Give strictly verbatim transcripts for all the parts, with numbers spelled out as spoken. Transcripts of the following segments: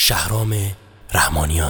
شهرام رحمانیان.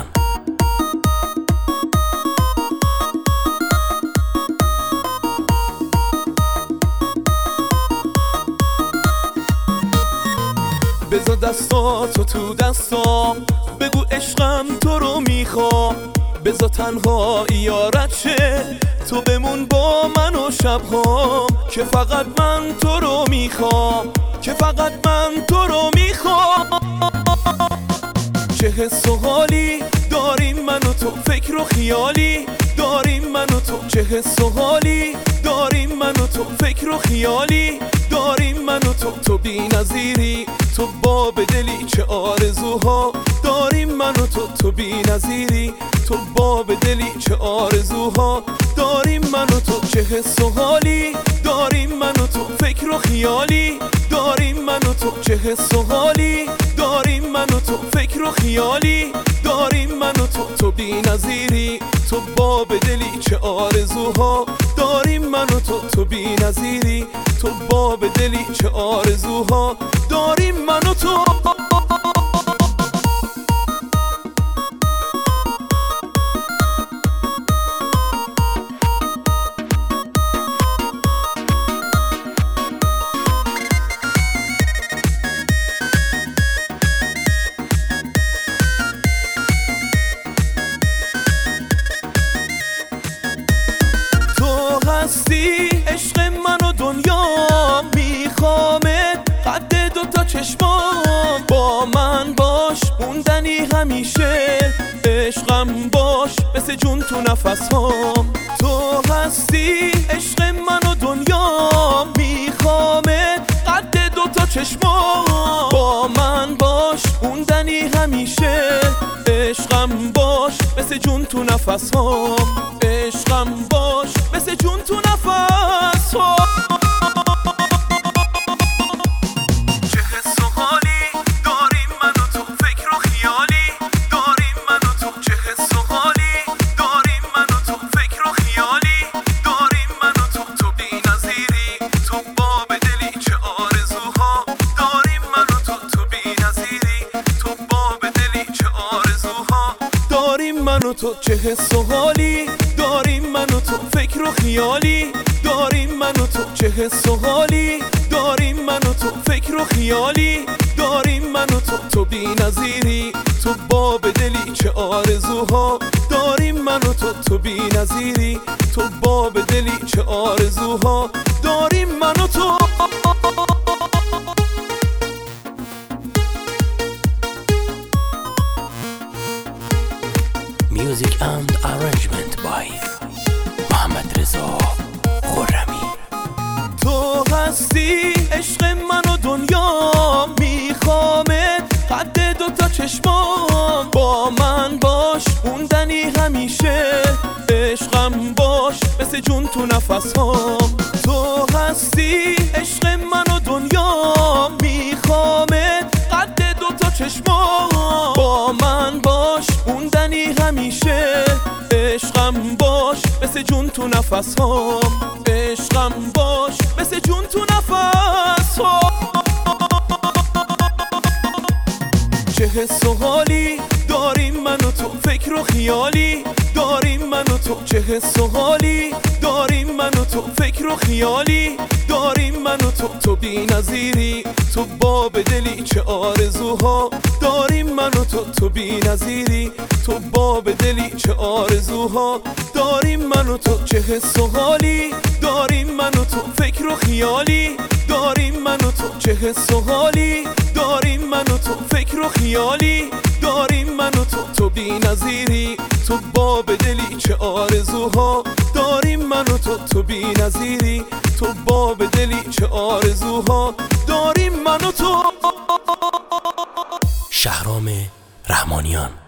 بذار دستاتو تو دستام، بگو عشقم تو رو میخوام. بذار تنهایی یارت شه، تو بمون با من و شبهام. که فقط من تو رو میخوام، که فقط من تو رو میخوام. چه حس و حالی داریم من و تو، فکر و خیالی داریم من و تو. چه حس و حالی داریم من و تو، فکر و خیالی داریم من و تو. تو بی نظیری، تو باب دلی، چه آرزوها داریم من و تو. تو بی نظیری، تو باب دلی، چه آرزوها داریم من و تو. چه حس و حالی داریم من و تو، فکر و خیالی داریم من و تو. چه حس و حالی داریم من و تو، فکر و خیالی داریم من و تو. تو بی نظیری، تو باب دلی، چه آرزوها داریم من و تو. تو بی نظیری، تو باب دلی، چه آرزوها داریم من و تو. هستی عشق من و دنیا، میخوامت قد دوتا چشمام. با من باش موندنی همیشه، عشقم باش مثل جون تو نفسام. تو هستی عشق من و دنیا، میخوامت قد دوتا چشمام. با من باش موندنی همیشه، عشقم باش مثل جون تو نفسام. عشقم باش مثل جون تو نفسام. چه حس و حالی داریم من و تو، فکر و خیالی داریم من و تو. چه حس و حالی داریم من و تو، فکر و خیالی داریم من و تو. تو بی نظیری، تو باب دلی، چه آرزوها داریم من و تو. تو بی نظیری، تو باب دلی، چه آرزوها داریم من و تو. چه حس و حالی داریم من و تو، فکر و خیالی داریم من و تو. چه حس و حالی داریم من و تو، فکر و خیالی داریم من و تو. تو بی نظیری، تو باب دلی، چه آرزوها داریم من و تو. تو بی نظیری، تو باب دلی، چه آرزوها داریم من و تو. Music and arrangement by محمد رضا خرمی. تو هستی عشق من و دنیا، میخوامت قد دوتا چشمام. با من باش موندنی همیشه، عشقم باش مثل جون تو نفسام. تو هستی عشق من و دنیا، میخوامت قد دوتا چشمام. با من باش موندنی همیشه، عشقم باش مثل جون تو نفسام. عشقم باش مثل جون تو نفسام. چه حس و حالی داریم من و تو، فکر و خیالی داریم من و تو. چه حس و حالی داریم من و تو، فکر و خیالی داریم من و تو. تو بی نظیری، تو باب دلی، چه آرزوها داریم من و تو. تو بی نظیری، تو باب دلی، چه آرزوها داریم من و تو. چه حس و حالی داریم من و تو، فکر و خیالی داریم من و تو. چه حس و حالی داریم من و تو، فکر و خیالی داریم من و تو. تو بی نظیری، تو باب دلی، چه آرزوها داریم من و تو. تو بی نظیری، تو باب دلی، چه آرزوها داریم من و تو. شهرام رحمانیان.